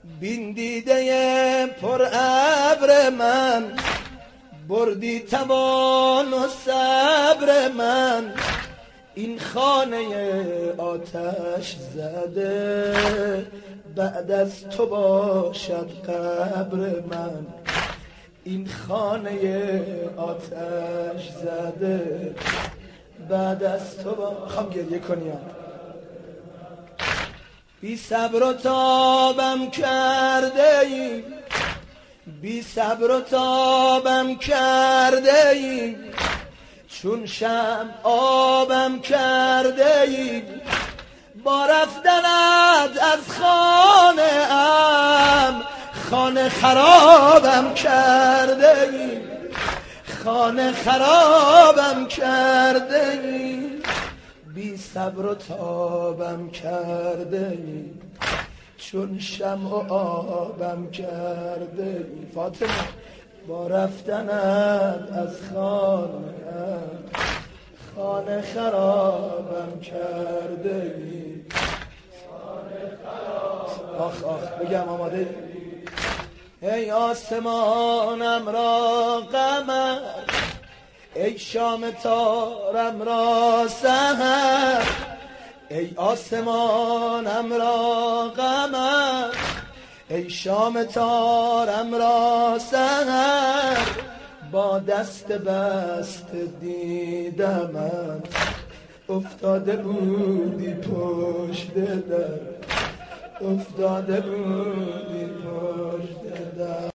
بین دیده پر ابر من، بردی توان و صبر من. این خانه آتش زده بعد از تو باشد قبر من. این خانه آتش زده بعد از تو خواهم گریه کنیم. بی صبر و تابم کرده ای، بی صبر و تابم کرده ای، چون شمع آبم کرده ای. با رفتنت از خانه ام خانه خرابم کرده ای، خانه خرابم کرده ای. بی صبر و تابم کرده ای، چون شمع و آبم کرده ای. فاطمه با رفتنت از خانه خانه خرابم کرده ای. آخ آخ بگم آماده ای؟ ای آسمانم را قمر، ای شام تارم را سحر. ای آسمانم را قمر، ای شام تارم را سحر. با دست بست دیدمت، افتاده بودی پشت در، افتاده بودی پشت در.